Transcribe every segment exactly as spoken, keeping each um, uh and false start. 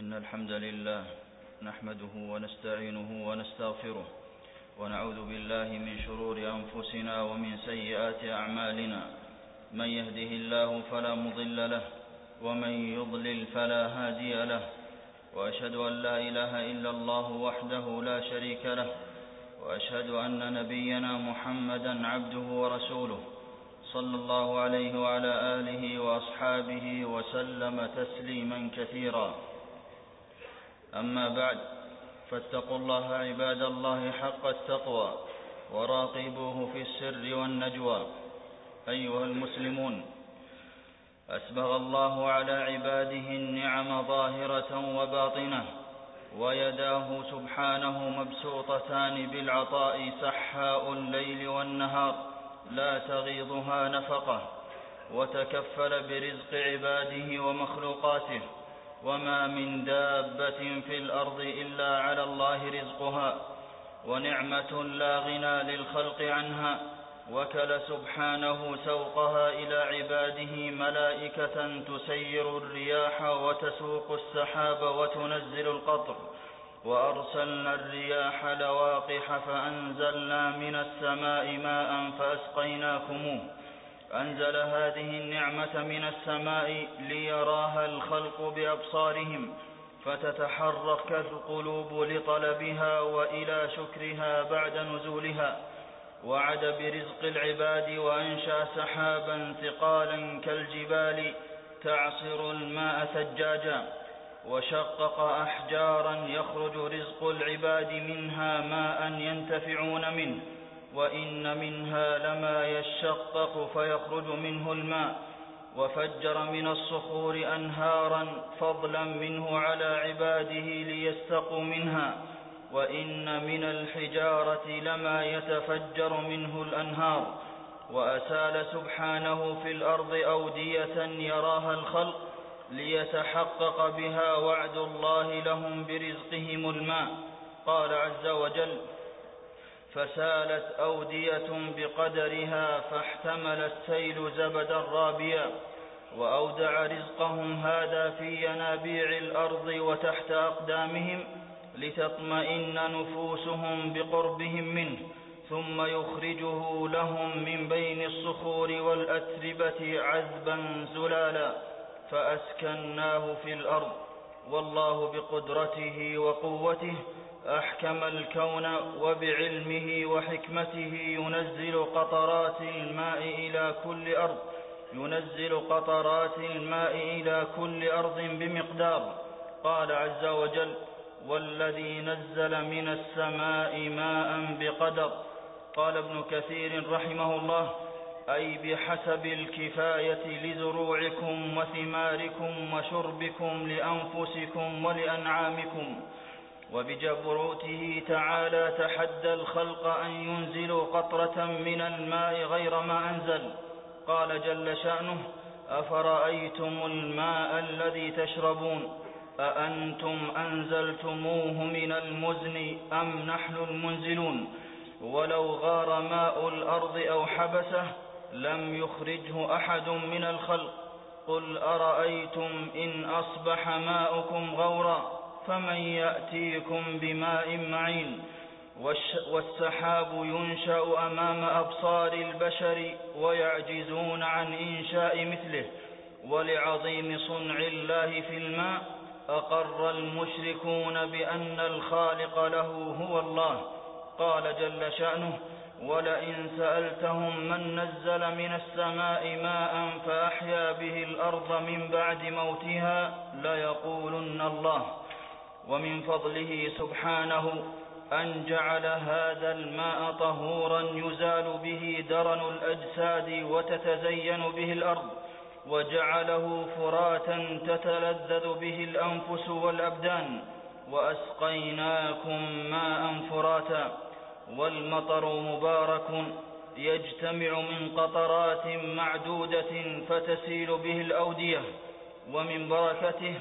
إن الحمد لله نحمده ونستعينه ونستغفره ونعوذ بالله من شرور أنفسنا ومن سيئات أعمالنا. من يهده الله فلا مضل له ومن يضلل فلا هادي له، وأشهد أن لا إله إلا الله وحده لا شريك له، وأشهد أن نبينا محمدا عبده ورسوله صلى الله عليه وعلى آله وأصحابه وسلم تسليما كثيرا. أما بعد، فاتقوا الله عباد الله حق التقوى وراقبوه في السر والنجوى. أيها المسلمون، أسبغ الله على عباده النعم ظاهرة وباطنة، ويداه سبحانه مبسوطتان بالعطاء سحاء الليل والنهار لا تغيضها نفقة، وتكفل برزق عباده ومخلوقاته، وما من دابة في الأرض إلا على الله رزقها، ونعمة لا غنى للخلق عنها. وكل سبحانه سوقها إلى عباده ملائكة تسير الرياح وتسوق السحاب وتنزل القطر، وأرسلنا الرياح لواقح فأنزلنا من السماء ماء فأسقيناكموه. أنزل هذه النعمة من السماء ليراها الخلق بأبصارهم، فتتحرك القلوب لطلبها وإلى شكرها بعد نزولها. وعد برزق العباد وأنشأ سحابا ثقالا كالجبال تعصر الماء ثجاجا، وشقق أحجارا يخرج رزق العباد منها ماء ينتفعون منه، وإن منها لما يشقق فيخرج منه الماء، وفجر من الصخور أنهارا فضلا منه على عباده ليستقوا منها، وإن من الحجارة لما يتفجر منه الأنهار. وأسال سبحانه في الأرض أودية يراها الخلق ليتحقق بها وعد الله لهم برزقهم الماء. قال عز وجل: فسالت أودية بقدرها فاحتمل السيل زبدا رابيا. وأودع رزقهم هذا في ينابيع الأرض وتحت أقدامهم لتطمئن نفوسهم بقربهم منه، ثم يخرجه لهم من بين الصخور والأتربة عذبا زلالا فأسكناه في الأرض. والله بقدرته وقوته أحكم الكون، وبعلمه وحكمته ينزل قطرات الماء إلى كل أرض ينزل قطرات الماء إلى كل أرض بمقدار. قال عز وجل: والذي نزل من السماء ماء بقدر. قال ابن كثير رحمه الله: أي بحسب الكفاية لزروعكم وثماركم وشربكم لأنفسكم ولأنعامكم. وبجبروته تعالى تحدى الخلق أن ينزلوا قطرة من الماء غير ما أنزل. قال جل شأنه: أفرأيتم الماء الذي تشربون أأنتم أنزلتموه من المزن أم نحن المنزلون. ولو غار ماء الأرض أو حبسه لم يخرجه أحد من الخلق. قل أرأيتم إن أصبح ماؤكم غورا فمن يأتيكم بماء معين. والسحاب ينشأ أمام أبصار البشر ويعجزون عن إنشاء مثله. ولعظيم صنع الله في الماء أقر المشركون بأن الخالق له هو الله. قال جل شأنه: ولئن سألتهم من نزل من السماء ماء فأحيا به الأرض من بعد موتها ليقولن الله. ومن فضله سبحانه أن جعل هذا الماء طهورا يزال به درن الأجساد وتتزين به الأرض، وجعله فراتا تتلذذ به الأنفس والأبدان. وأسقيناكم ماء فراتا. والمطر مبارك يجتمع من قطرات معدودة فتسيل به الأودية. ومن بركته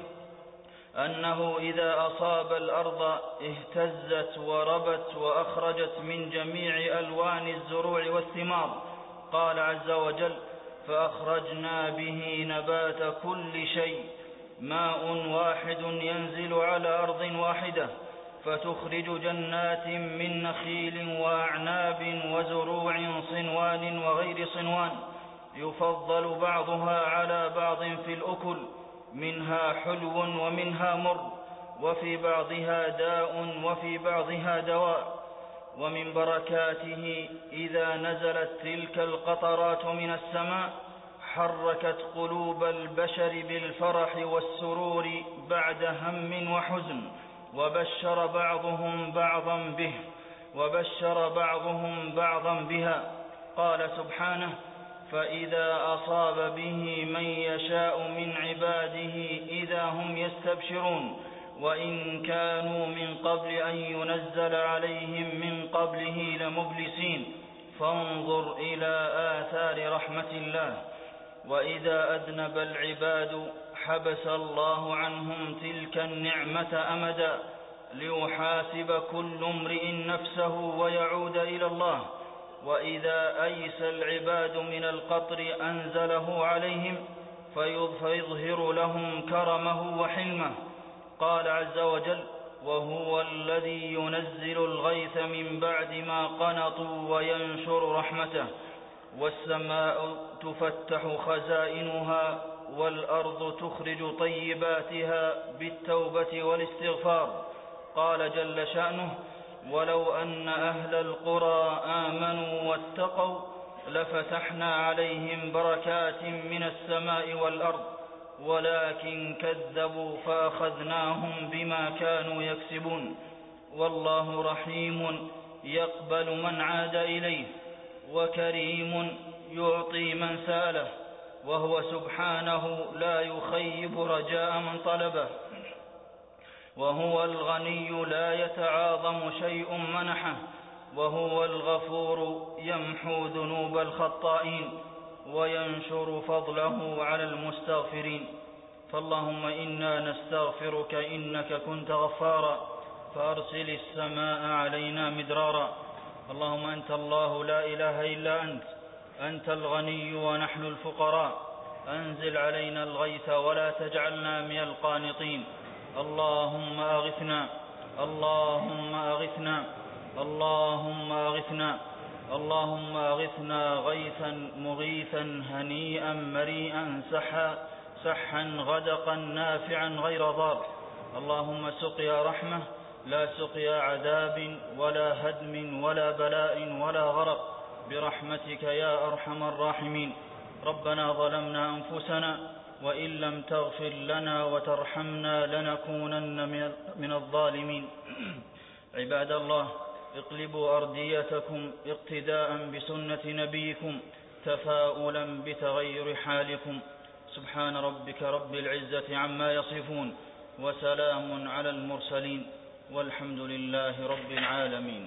أنه إذا أصاب الأرض اهتزت وربت وأخرجت من جميع ألوان الزروع والثمار. قال عز وجل: فأخرجنا به نبات كل شيء ماء واحد ينزل على أرض واحدة فتخرج جنات من نخيل وأعناب وزروع صنوان وغير صنوان يفضل بعضها على بعض في الأكل، منها حلو ومنها مر، وفي بعضها داء وفي بعضها دواء. ومن بركاته إذا نزلت تلك القطرات من السماء حركت قلوب البشر بالفرح والسرور بعد هم وحزن، وبشر بعضهم بعضا به وبشر بعضهم بعضا بها. قال سبحانه: فإذا أصاب به من يشاء من عباده إذا هم يستبشرون، وإن كانوا من قبل أن ينزل عليهم من قبله لمبلسين، فانظر إلى آثار رحمة الله. وإذا أذنب العباد حبس الله عنهم تلك النعمة أمدا ليحاسب كل امرئ نفسه ويعود إلى الله. وإذا أيس العباد من القطر أنزله عليهم فيظهر لهم كرمه وحلمه. قال عز وجل: وهو الذي ينزل الغيث من بعد ما قنطوا وينشر رحمته، والسماء تفتح خزائنها والأرض تخرج طيباتها بالتوبة والاستغفار. قال جل شأنه: ولو أن أهل القرى آمنوا واتقوا لفتحنا عليهم بركات من السماء والأرض ولكن كذبوا فأخذناهم بما كانوا يكسبون. والله رحيم يقبل من عاد إليه، وكريم يعطي من سأله، وهو سبحانه لا يخيب رجاء من طلبه، وهو الغني لا يتعاظم شيء منحه، وهو الغفور يمحو ذنوب الخطائين وينشر فضله على المستغفرين. فاللهم إنا نستغفرك إنك كنت غفارا فأرسل السماء علينا مدرارا. اللهم أنت الله لا إله إلا أنت، أنت الغني ونحن الفقراء، أنزل علينا الغيث ولا تجعلنا من القانطين. اللهم أغثنا اللهم أغثنا اللهم أغثنا اللهم أغثنا غيثا مغيثا هنيئا مريئا سحا سحا غدقا نافعا غير ضار. اللهم سقيا رحمة لا سقيا عذاب ولا هدم ولا بلاء ولا غرق، برحمتك يا أرحم الراحمين. ربنا ظلمنا أنفسنا وإن لم تغفر لنا وترحمنا لنكونن من الظالمين. عباد الله، اقلبوا أرديتكم اقتداء بسنة نبيكم تفاؤلا بتغير حالكم. سبحان ربك رب العزة عما يصفون، وسلام على المرسلين، والحمد لله رب العالمين.